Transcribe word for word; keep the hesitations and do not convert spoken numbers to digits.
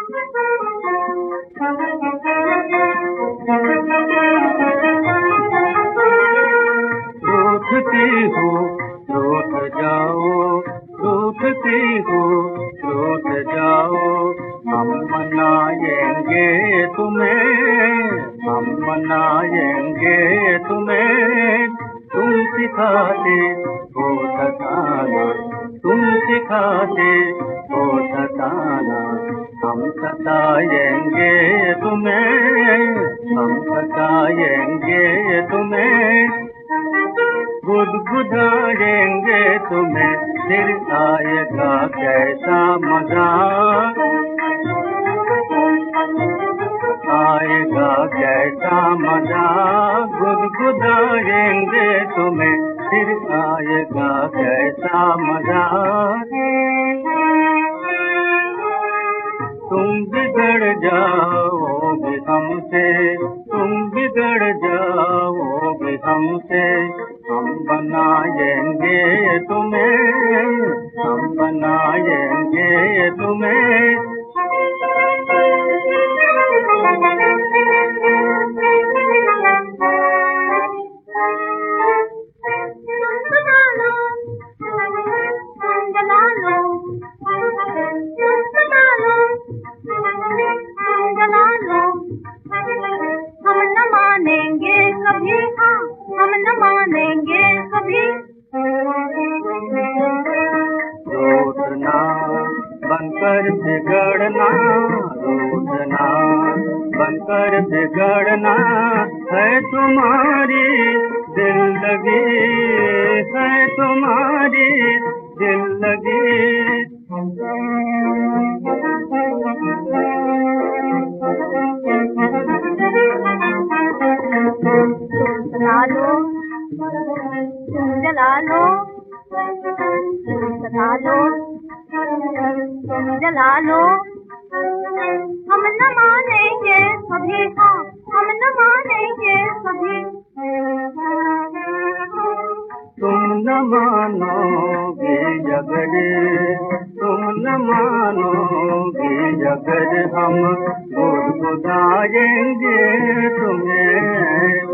रूठती हो रूठ जाओ, रूठती हो रूठ जाओ, हम मनाएंगे तुम्हें, हम मनाएंगे तुम्हें। तुम सिखाते हो सताना, तुम सिखाते हो सताना, हम सताएंगे तुम्हें, हम सताएंगे तुम्हें। गुदगुदाएंगे तुम्हें, फिर आएगा कैसा मजा, आएगा कैसा मजा। गुदगुदाएंगे तुम्हें, फिर आएगा कैसा मजा। तुम बिगड़ जाओगे हमसे, तुम बिगड़ जाओगे हमसे, हम बनाएंगे तुम्हें, हम बनाएंगे तुम्हें। हम न मानेंगे कभी, हाँ हम न मानेंगे कभी। रूठना बनकर बिगड़ना, रूठना बनकर बिगड़ना है तुम्हारी जिंदगी, है तुम्हारी जिंदगी। जला लो, तुम जला लो, जला लो, तुम जला लो, हम न मानेंगे कभी, हाँ हम न मानेंगे कभी। तुम न मानोगे अगर, तुम न मानोगे अगर, हम गुदगुदाएंगे तुम्हें,